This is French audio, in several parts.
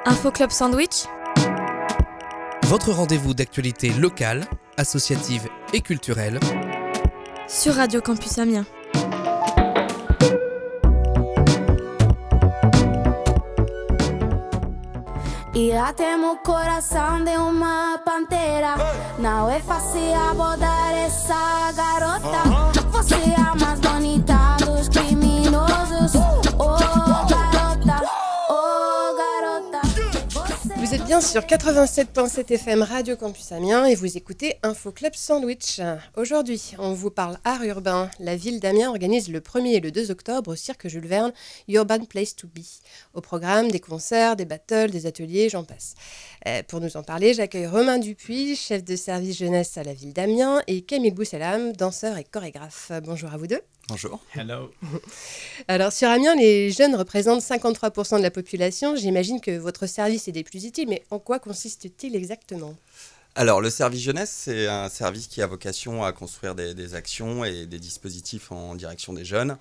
Info Club Sandwich, Votre rendez-vous d'actualité locale, associative et culturelle. sur Radio Campus Amiens. E lá temos o coração de uma pantera. Não é fácil abordar essa garota. Você é a mais bonita dos criminosos. Oh garota, oh garota. Vous êtes bien sur 87.7 FM Radio Campus Amiens et vous écoutez Info Club Sandwich. Aujourd'hui, on vous parle art urbain. La ville d'Amiens organise le 1er et le 2 octobre au Cirque Jules Verne Urban Place to Be. Au programme, des concerts, des battles, des ateliers, j'en passe. Pour nous en parler, j'accueille Romain Dupuis, chef de service jeunesse à la ville d'Amiens, et Camille Bousselam, danseur et chorégraphe. Bonjour à vous deux. Bonjour. Hello. Alors sur Amiens, les jeunes représentent 53% de la population. J'imagine que votre service est des plus utiles, mais en quoi consiste-t-il exactement ? Alors, le service jeunesse, c'est un service qui a vocation à construire des actions et des dispositifs en direction des jeunes.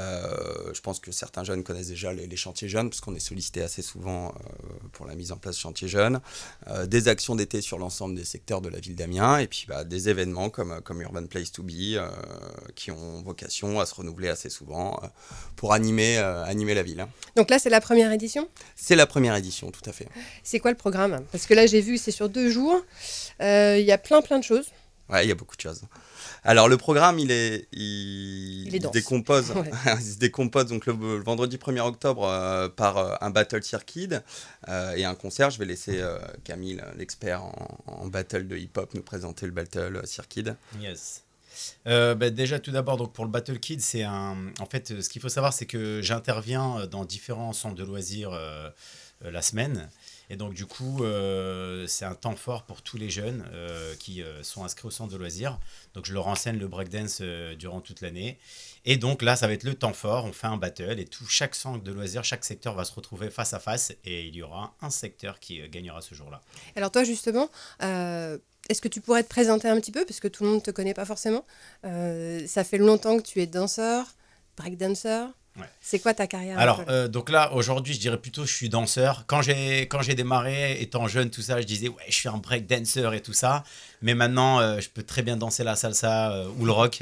Je pense que certains jeunes connaissent déjà les chantiers jeunes, parce qu'on est sollicité assez souvent pour la mise en place de chantiers jeunes. Des actions d'été sur l'ensemble des secteurs de la ville d'Amiens, et puis des événements comme Urban Place to Be, qui ont vocation à se renouveler assez souvent pour animer la ville. Donc là, c'est la première édition ? C'est la première édition, tout à fait. C'est quoi le programme ? Parce que là, j'ai vu que c'est sur 2 jours. Il y a plein de choses. Ouais, il y a beaucoup de choses. Alors, le programme, il dense. décompose. Ouais. Il se décompose donc le vendredi 1er octobre par un battle circuit et un concert. Je vais laisser Camille, l'expert en battle de hip-hop, nous présenter le battle circuit. Yes. Déjà, tout d'abord, donc pour le Battle Kid, en fait, ce qu'il faut savoir, c'est que j'interviens dans différents centres de loisirs la semaine. Et donc, du coup, c'est un temps fort pour tous les jeunes qui sont inscrits au centre de loisirs. Donc, je leur enseigne le breakdance durant toute l'année. Et donc, là, ça va être le temps fort. On fait un battle et chaque centre de loisirs, chaque secteur va se retrouver face à face. Et il y aura un secteur qui gagnera ce jour-là. Alors toi, justement, est-ce que tu pourrais te présenter un petit peu ? Parce que tout le monde ne te connaît pas forcément. Ça fait longtemps que tu es danseur, breakdancer. Ouais. C'est quoi ta carrière ? Alors, donc là, aujourd'hui, je dirais plutôt que je suis danseur. Quand j'ai démarré, étant jeune, tout ça, je disais, ouais, je suis un break dancer et tout ça. Mais maintenant, je peux très bien danser la salsa ou le rock.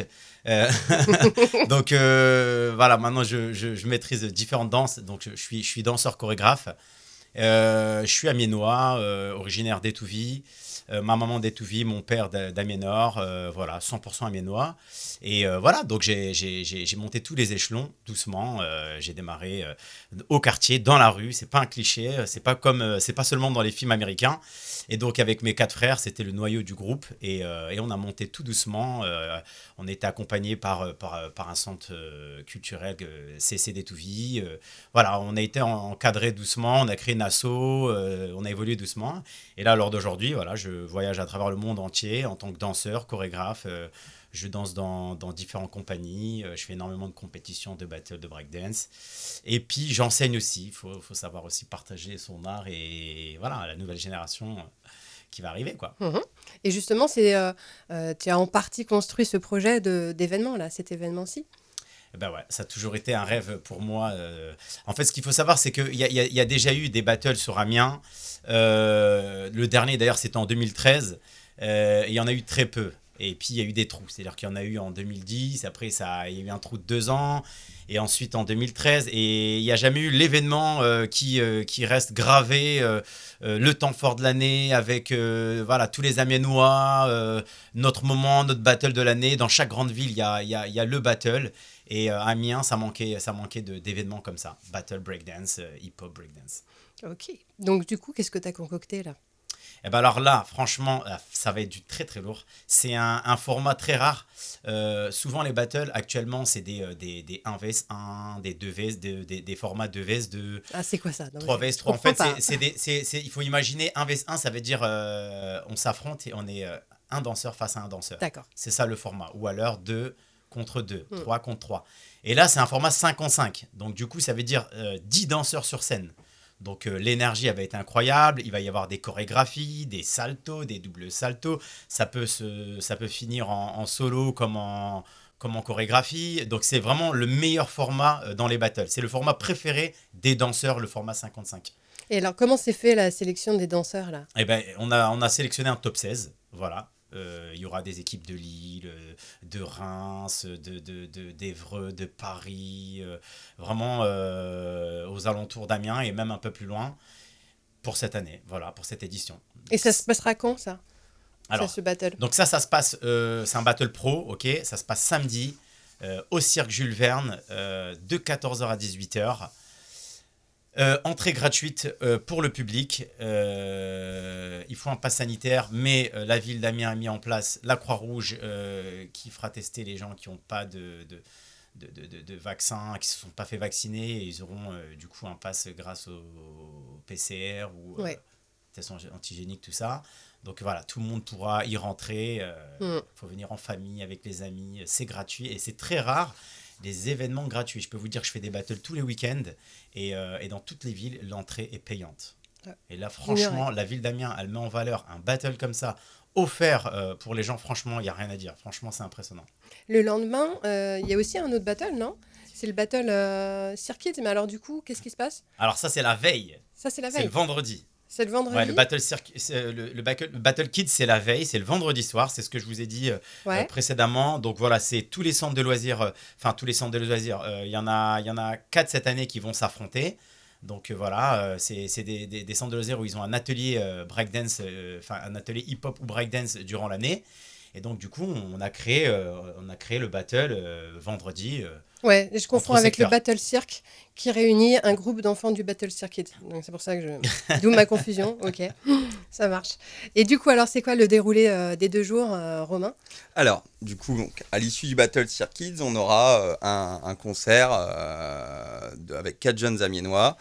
Donc, voilà, maintenant, je maîtrise différentes danses. Donc, je suis danseur chorégraphe. Je suis amiénois, originaire d'Étouville. Ma maman d'Étouville, mon père d'Amiens-Nord, voilà, 100% amiénois. Et voilà, donc j'ai monté tous les échelons doucement. J'ai démarré au quartier, dans la rue. C'est pas un cliché, c'est pas seulement dans les films américains. Et donc avec mes 4 frères, c'était le noyau du groupe. Et on a monté tout doucement. On était accompagnés par un centre culturel, CC d'Étouville. Voilà, on a été encadré doucement. On a créé une asso. On a évolué doucement. Et là, lors d'aujourd'hui, voilà, je voyage à travers le monde entier en tant que danseur, chorégraphe. Je danse dans différentes compagnies. Je fais énormément de compétitions, de battles, de breakdance. Et puis, j'enseigne aussi. Il faut savoir aussi partager son art et voilà, la nouvelle génération qui va arriver, quoi. Mmh. Et justement, tu as en partie construit ce projet d'événement, là, cet événement-ci ? Ben ouais, ça a toujours été un rêve pour moi. En fait, ce qu'il faut savoir, c'est qu'il y a déjà eu des battles sur Amiens. Le dernier, d'ailleurs, c'était en 2013. Il y en a eu très peu. Et puis, il y a eu des trous. C'est-à-dire qu'il y en a eu en 2010. Après, il y a eu un trou de 2 ans. Et ensuite, en 2013. Et il n'y a jamais eu l'événement qui reste gravé. Le temps fort de l'année avec voilà, tous les Amiénois. Notre moment, notre battle de l'année. Dans chaque grande ville, il y a le battle. Et à Amiens, ça manquait d'événements comme ça. Battle breakdance, hip-hop breakdance. Ok. Donc du coup, qu'est-ce que tu as concocté là ? Et ben alors là, franchement, ça va être du très très lourd. C'est un format très rare. Souvent les battles actuellement, c'est des 1vs1, des 2vs, des formats 2vs2. Ah, c'est quoi ça ? 3vs3. En fait, il faut imaginer 1vs1, ça veut dire on s'affronte et on est un danseur face à un danseur. D'accord. C'est ça le format. Ou alors 2 contre 2, 3 contre 3. Et là, c'est un format 5 contre 5. Donc du coup, ça veut dire 10 danseurs sur scène. Donc l'énergie va être incroyable, il va y avoir des chorégraphies, des saltos, des doubles saltos, ça peut finir en solo comme en chorégraphie, donc c'est vraiment le meilleur format dans les battles, c'est le format préféré des danseurs, le format 55. Et alors, comment s'est fait la sélection des danseurs, là? Eh ben, on a sélectionné un top 16, voilà. Il y aura des équipes de Lille, de Reims, d'Évreux, de Paris, vraiment aux alentours d'Amiens et même un peu plus loin pour cette année, voilà, pour cette édition. Et ça se passera quand, ça? Alors, Ce battle? donc ça se passe, c'est un battle pro, ok, ça se passe samedi au Cirque Jules Verne de 14h à 18h. Entrée gratuite pour le public. Il faut un pass sanitaire, mais la ville d'Amiens a mis en place la Croix-Rouge qui fera tester les gens qui n'ont pas de vaccin, qui ne se sont pas fait vacciner. Et ils auront du coup un pass grâce au PCR ou test antigénique, tout ça. Donc voilà, tout le monde pourra y rentrer. Faut venir en famille, avec les amis. C'est gratuit et c'est très rare. Des événements gratuits. Je peux vous dire que je fais des battles tous les week-ends et dans toutes les villes, l'entrée est payante. Et là, franchement, la ville d'Amiens, elle met en valeur un battle comme ça, offert pour les gens. Franchement, il n'y a rien à dire. Franchement, c'est impressionnant. Le lendemain, il y a aussi un autre battle, non? C'est le battle Circuit. Mais alors, du coup, qu'est-ce qui se passe? Alors ça, c'est la veille. Ça, c'est la C'est veille. le vendredi. C'est le vendredi. Ouais, le Battle Kids, c'est la veille, c'est le vendredi soir, c'est ce que je vous ai dit précédemment. Donc voilà, c'est tous les centres de loisirs, il y en a 4 cette année qui vont s'affronter. Donc voilà, c'est des centres de loisirs où ils ont un atelier breakdance, un atelier hip-hop ou breakdance durant l'année. Et donc du coup, on a créé le battle vendredi. Ouais, je confonds avec le secteurs. Battle Cirque qui réunit un groupe d'enfants du Battle Circuit. Donc c'est pour ça que d'où ma confusion. Ok, ça marche. Et du coup, alors c'est quoi le déroulé des 2 jours, Romain? Alors, du coup, donc, à l'issue du Battle Circuit, on aura un concert avec 4 jeunes amiénois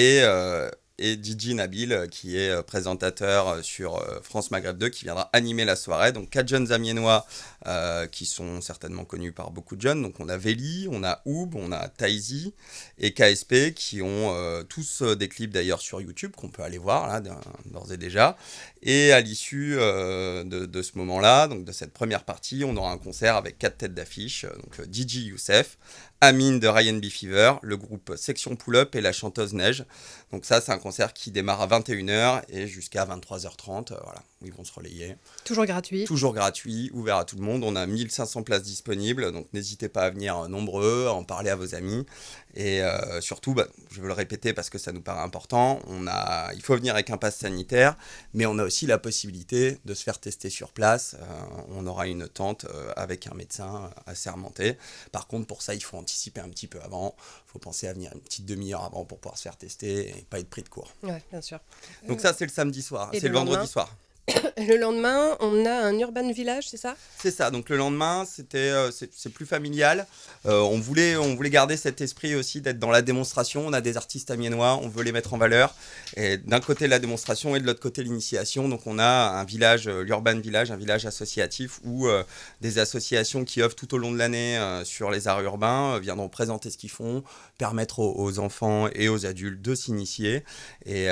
et DJ Nabil, qui est présentateur sur France Maghreb 2, qui viendra animer la soirée. Donc 4 jeunes amiénois qui sont certainement connus par beaucoup de jeunes. Donc on a Véli, on a Oub, on a Taizi et KSP, qui ont tous des clips d'ailleurs sur YouTube, qu'on peut aller voir là, d'ores et déjà. Et à l'issue de ce moment-là, donc de cette première partie, on aura un concert avec 4 têtes d'affiche. Donc DJ Youssef, Amine de Ryan B Fever, le groupe Section Pull-Up et la chanteuse Neige. Donc ça, c'est un concert qui démarre à 21h et jusqu'à 23h30, voilà, où ils vont se relayer. Toujours gratuit. Toujours gratuit, ouvert à tout le monde. On a 1500 places disponibles, donc n'hésitez pas à venir nombreux, à en parler à vos amis. Et surtout, je veux le répéter parce que ça nous paraît important, il faut venir avec un pass sanitaire, mais on a aussi la possibilité de se faire tester sur place. On aura une tente avec un médecin assermenté. Par contre, pour ça, il faut anticiper un petit peu avant. Il faut penser à venir une petite demi-heure avant pour pouvoir se faire tester et pas être pris de court. Ouais, bien sûr. Donc ça, c'est le samedi soir, Et c'est le vendredi soir. Le lendemain, on a un urban village, c'est ça? C'est ça, donc le lendemain, c'est plus familial. On voulait garder cet esprit aussi d'être dans la démonstration. On a des artistes amiénois, on veut les mettre en valeur. Et d'un côté la démonstration et de l'autre côté l'initiation. Donc on a un village, l'urban village, un village associatif où des associations qui œuvrent tout au long de l'année sur les arts urbains viendront présenter ce qu'ils font, permettre aux enfants et aux adultes de s'initier. Et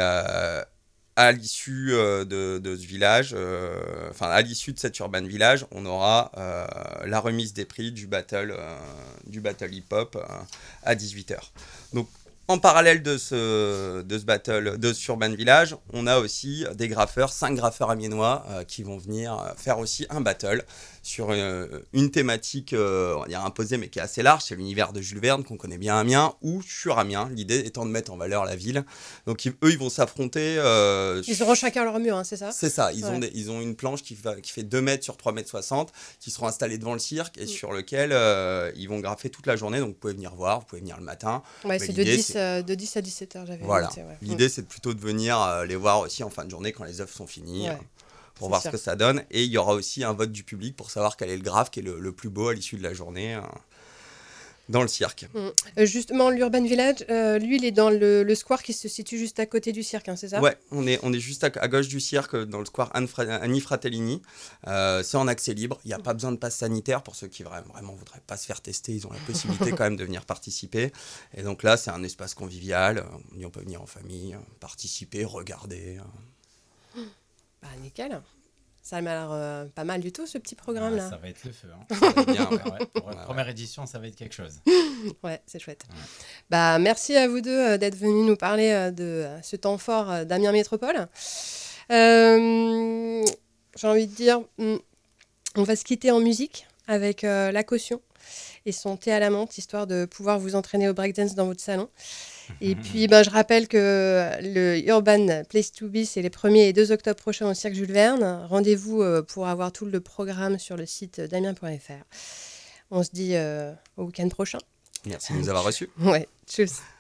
à l'issue de ce village, à l'issue de cet urban village, on aura la remise des prix du battle hip-hop à 18h. Donc, en parallèle de ce battle, de ce urban village, on a aussi des graffeurs, 5 graffeurs amiénois qui vont venir faire aussi un battle sur une thématique, on va dire imposée, mais qui est assez large. C'est l'univers de Jules Verne, qu'on connaît bien à Amiens, ou sur Amiens, l'idée étant de mettre en valeur la ville. Donc eux, ils vont s'affronter. Ils auront chacun leur mur, hein, c'est ça? C'est ça, ils ont une planche qui fait 2 mètres sur 3 mètres 60, qui seront installés devant le cirque, et sur lequel ils vont graffer toute la journée. Donc vous pouvez venir voir, vous pouvez venir le matin. Ouais, c'est de 10 à 17h, j'avais voilà. noté, ouais. L'idée, c'est plutôt de venir les voir aussi en fin de journée quand les œuvres sont finies. Ouais. Pour voir ce que ça donne. Et il y aura aussi un vote du public pour savoir quel est le graphe qui est le plus beau à l'issue de la journée dans le cirque. Justement, l'Urban Village, lui, il est dans le square qui se situe juste à côté du cirque, hein, c'est ça? Ouais, on est juste à gauche du cirque, dans le square Annie Fratellini. C'est en accès libre, il n'y a pas besoin de passe sanitaire pour ceux qui vraiment ne voudraient pas se faire tester. Ils ont la possibilité quand même de venir participer. Et donc là, c'est un espace convivial. On peut venir en famille, participer, regarder. Bah, nickel. Ça m'a l'air pas mal du tout, ce petit programme-là. Ça va être le feu. Hein. Ça va être bien, ouais. Pour la première édition, ça va être quelque chose. Ouais, c'est chouette. Ouais. Bah, merci à vous deux d'être venus nous parler de ce temps fort d'Amiens Métropole. J'ai envie de dire, on va se quitter en musique avec La Caution et son thé à la menthe, histoire de pouvoir vous entraîner au breakdance dans votre salon. Et puis, je rappelle que le Urban Place to Be, c'est les 1er et 2 octobre prochains au Cirque Jules Verne. Rendez-vous pour avoir tout le programme sur le site d'amiens.fr. On se dit au week-end prochain. Merci de nous avoir reçus. Ouais, tchuss.